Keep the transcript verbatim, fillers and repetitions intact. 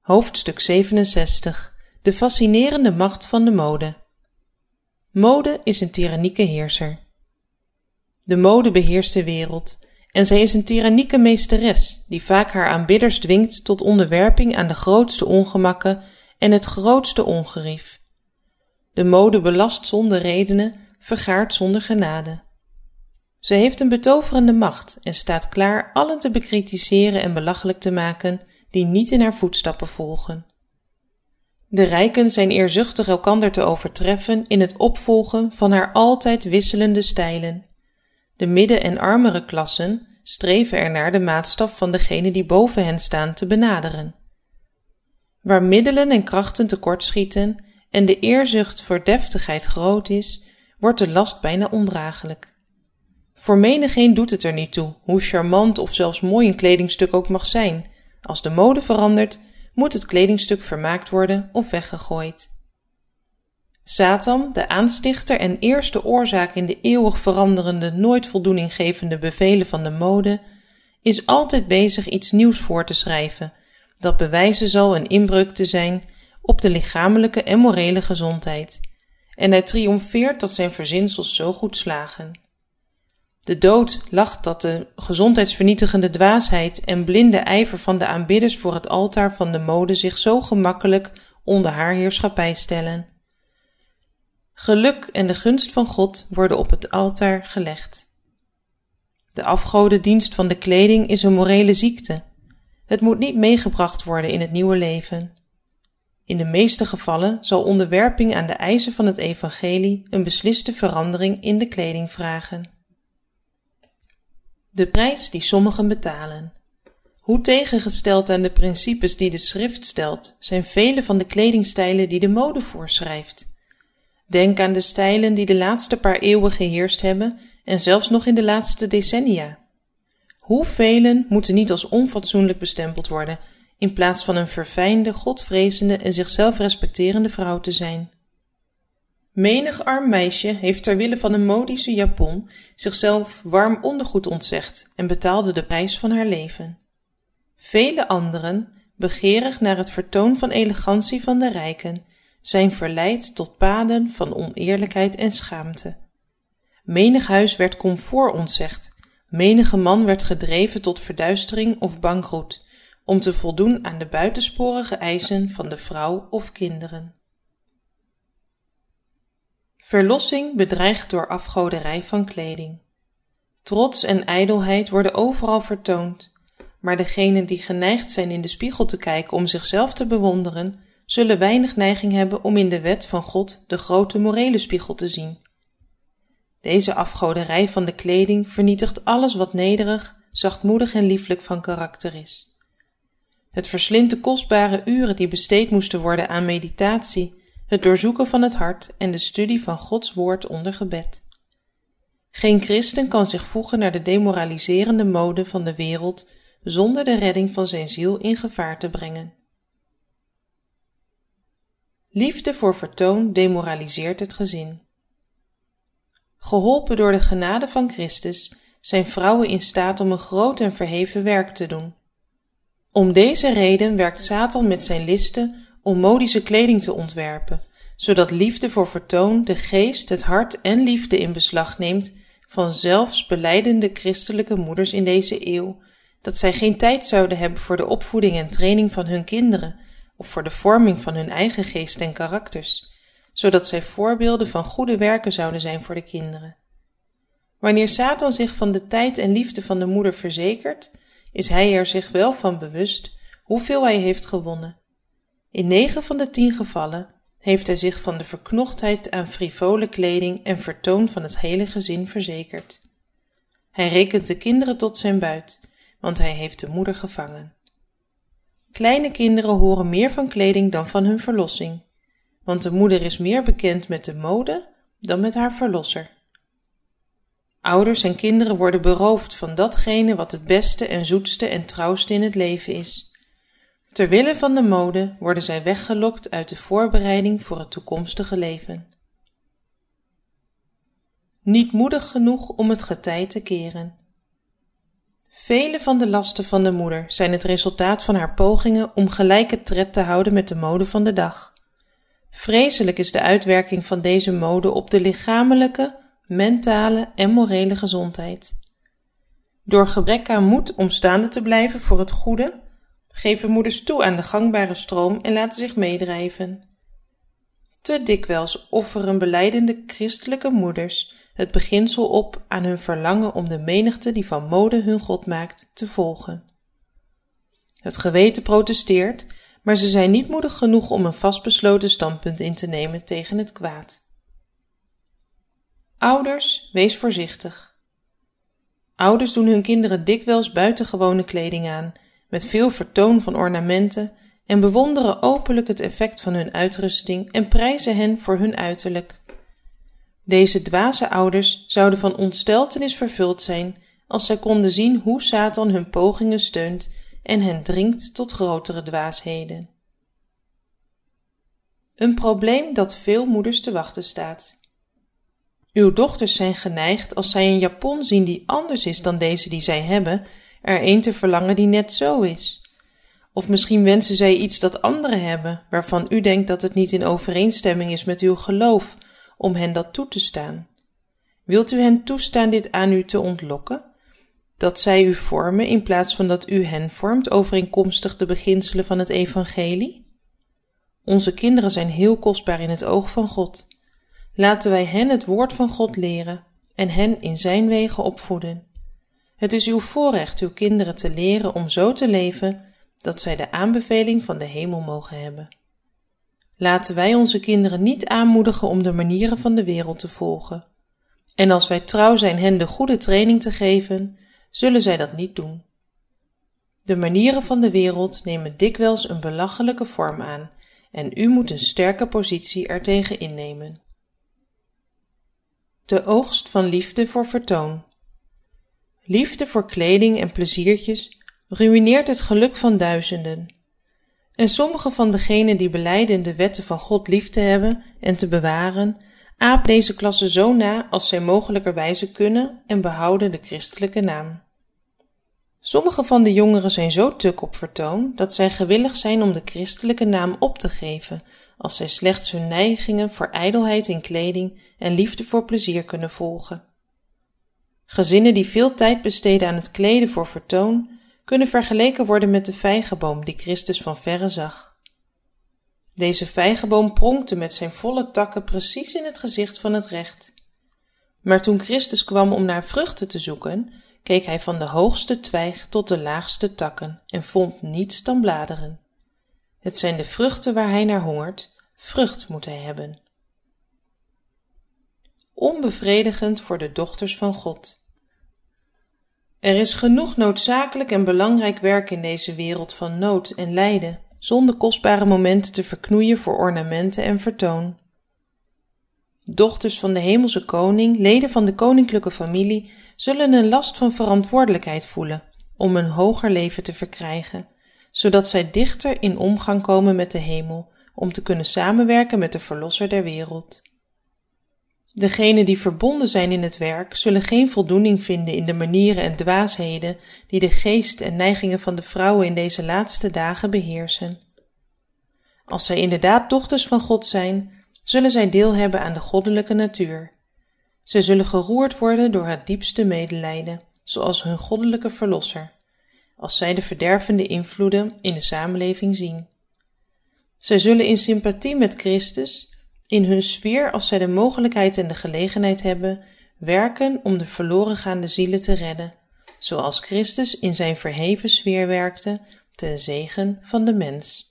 Hoofdstuk zevenenzestig. De fascinerende macht van de mode. Mode is een tyrannieke heerser. De mode beheerst de wereld en zij is een tyrannieke meesteres die vaak haar aanbidders dwingt tot onderwerping aan de grootste ongemakken en het grootste ongerief. De mode belast zonder redenen, vergaart zonder genade. Ze heeft een betoverende macht en staat klaar allen te bekritiseren en belachelijk te maken die niet in haar voetstappen volgen. De rijken zijn eerzuchtig elkander te overtreffen in het opvolgen van haar altijd wisselende stijlen. De midden- en armere klassen streven ernaar de maatstaf van degenen die boven hen staan te benaderen. Waar middelen en krachten tekortschieten en de eerzucht voor deftigheid groot is, wordt de last bijna ondraaglijk. Voor menigeen doet het er niet toe, hoe charmant of zelfs mooi een kledingstuk ook mag zijn. Als de mode verandert, moet het kledingstuk vermaakt worden of weggegooid. Satan, de aanstichter en eerste oorzaak in de eeuwig veranderende, nooit voldoening gevende bevelen van de mode, is altijd bezig iets nieuws voor te schrijven, dat bewijzen zal een inbreuk te zijn op de lichamelijke en morele gezondheid, en hij triomfeert dat zijn verzinsels zo goed slagen. De dood lacht dat de gezondheidsvernietigende dwaasheid en blinde ijver van de aanbidders voor het altaar van de mode zich zo gemakkelijk onder haar heerschappij stellen. Geluk en de gunst van God worden op het altaar gelegd. De afgodendienst van de kleding is een morele ziekte. Het moet niet meegebracht worden in het nieuwe leven. In de meeste gevallen zal onderwerping aan de eisen van het evangelie een besliste verandering in de kleding vragen. De prijs die sommigen betalen. Hoe tegengesteld aan de principes die de schrift stelt, zijn vele van de kledingstijlen die de mode voorschrijft. Denk aan de stijlen die de laatste paar eeuwen geheerst hebben en zelfs nog in de laatste decennia. Hoevelen moeten niet als onfatsoenlijk bestempeld worden, in plaats van een verfijnde, godvrezende en zichzelf respecterende vrouw te zijn. Menig arm meisje heeft ter wille van een modische japon zichzelf warm ondergoed ontzegd en betaalde de prijs van haar leven. Vele anderen, begeerig naar het vertoon van elegantie van de rijken, zijn verleid tot paden van oneerlijkheid en schaamte. Menig huis werd comfort ontzegd, menige man werd gedreven tot verduistering of bankroet, om te voldoen aan de buitensporige eisen van de vrouw of kinderen. Verlossing bedreigd door afgoderij van kleding. Trots en ijdelheid worden overal vertoond, maar degenen die geneigd zijn in de spiegel te kijken om zichzelf te bewonderen, zullen weinig neiging hebben om in de wet van God de grote morele spiegel te zien. Deze afgoderij van de kleding vernietigt alles wat nederig, zachtmoedig en lieflijk van karakter is. Het verslindt de kostbare uren die besteed moesten worden aan meditatie, het doorzoeken van het hart en de studie van Gods woord onder gebed. Geen christen kan zich voegen naar de demoraliserende mode van de wereld zonder de redding van zijn ziel in gevaar te brengen. Liefde voor vertoon demoraliseert het gezin. Geholpen door de genade van Christus zijn vrouwen in staat om een groot en verheven werk te doen. Om deze reden werkt Satan met zijn listen om modische kleding te ontwerpen, zodat liefde voor vertoon de geest, het hart en liefde in beslag neemt van zelfs belijdende christelijke moeders in deze eeuw, dat zij geen tijd zouden hebben voor de opvoeding en training van hun kinderen of voor de vorming van hun eigen geest en karakters, zodat zij voorbeelden van goede werken zouden zijn voor de kinderen. Wanneer Satan zich van de tijd en liefde van de moeder verzekert, is hij er zich wel van bewust hoeveel hij heeft gewonnen. In negen van de tien gevallen heeft hij zich van de verknochtheid aan frivole kleding en vertoon van het hele gezin verzekerd. Hij rekent de kinderen tot zijn buit, want hij heeft de moeder gevangen. Kleine kinderen horen meer van kleding dan van hun verlossing, want de moeder is meer bekend met de mode dan met haar verlosser. Ouders en kinderen worden beroofd van datgene wat het beste en zoetste en trouwste in het leven is. Ter wille van de mode worden zij weggelokt uit de voorbereiding voor het toekomstige leven. Niet moedig genoeg om het getij te keren. Vele van de lasten van de moeder zijn het resultaat van haar pogingen om gelijke tred te houden met de mode van de dag. Vreselijk is de uitwerking van deze mode op de lichamelijke, mentale en morele gezondheid. Door gebrek aan moed om staande te blijven voor het goede, geven moeders toe aan de gangbare stroom en laten zich meedrijven. Te dikwijls offeren belijdende christelijke moeders het beginsel op aan hun verlangen om de menigte die van mode hun God maakt te volgen. Het geweten protesteert, maar ze zijn niet moedig genoeg om een vastbesloten standpunt in te nemen tegen het kwaad. Ouders, wees voorzichtig. Ouders doen hun kinderen dikwijls buitengewone kleding aan, met veel vertoon van ornamenten, en bewonderen openlijk het effect van hun uitrusting en prijzen hen voor hun uiterlijk. Deze dwaze ouders zouden van ontsteltenis vervuld zijn als zij konden zien hoe Satan hun pogingen steunt en hen dringt tot grotere dwaasheden. Een probleem dat veel moeders te wachten staat. Uw dochters zijn geneigd, als zij een japon zien die anders is dan deze die zij hebben, er een te verlangen die net zo is. Of misschien wensen zij iets dat anderen hebben, waarvan u denkt dat het niet in overeenstemming is met uw geloof, om hen dat toe te staan. Wilt u hen toestaan dit aan u te ontlokken? Dat zij u vormen in plaats van dat u hen vormt overeenkomstig de beginselen van het evangelie? Onze kinderen zijn heel kostbaar in het oog van God. Laten wij hen het woord van God leren en hen in zijn wegen opvoeden. Het is uw voorrecht uw kinderen te leren om zo te leven dat zij de aanbeveling van de hemel mogen hebben. Laten wij onze kinderen niet aanmoedigen om de manieren van de wereld te volgen. En als wij trouw zijn hen de goede training te geven, zullen zij dat niet doen. De manieren van de wereld nemen dikwijls een belachelijke vorm aan en u moet een sterke positie ertegen innemen. De oogst van liefde voor vertoon. Liefde voor kleding en pleziertjes ruïneert het geluk van duizenden. En sommige van degenen die belijden de wetten van God lief te hebben en te bewaren, aapt deze klasse zo na als zij mogelijkerwijze kunnen en behouden de christelijke naam. Sommige van de jongeren zijn zo tuk op vertoon dat zij gewillig zijn om de christelijke naam op te geven als zij slechts hun neigingen voor ijdelheid in kleding en liefde voor plezier kunnen volgen. Gezinnen die veel tijd besteden aan het kleden voor vertoon, kunnen vergeleken worden met de vijgenboom die Christus van verre zag. Deze vijgenboom pronkte met zijn volle takken precies in het gezicht van het recht. Maar toen Christus kwam om naar vruchten te zoeken, keek hij van de hoogste twijg tot de laagste takken en vond niets dan bladeren. Het zijn de vruchten waar hij naar hongert, vrucht moet hij hebben. Onbevredigend voor de dochters van God. Er is genoeg noodzakelijk en belangrijk werk in deze wereld van nood en lijden, zonder kostbare momenten te verknoeien voor ornamenten en vertoon. Dochters van de hemelse koning, leden van de koninklijke familie, zullen een last van verantwoordelijkheid voelen om een hoger leven te verkrijgen, zodat zij dichter in omgang komen met de hemel, om te kunnen samenwerken met de Verlosser der wereld. Degenen die verbonden zijn in het werk, zullen geen voldoening vinden in de manieren en dwaasheden die de geest en neigingen van de vrouwen in deze laatste dagen beheersen. Als zij inderdaad dochters van God zijn, zullen zij deel hebben aan de goddelijke natuur. Zij zullen geroerd worden door het diepste medelijden, zoals hun goddelijke Verlosser, als zij de verdervende invloeden in de samenleving zien. Zij zullen in sympathie met Christus, in hun sfeer als zij de mogelijkheid en de gelegenheid hebben, werken om de verloren gaande zielen te redden, zoals Christus in zijn verheven sfeer werkte, ten zegen van de mens.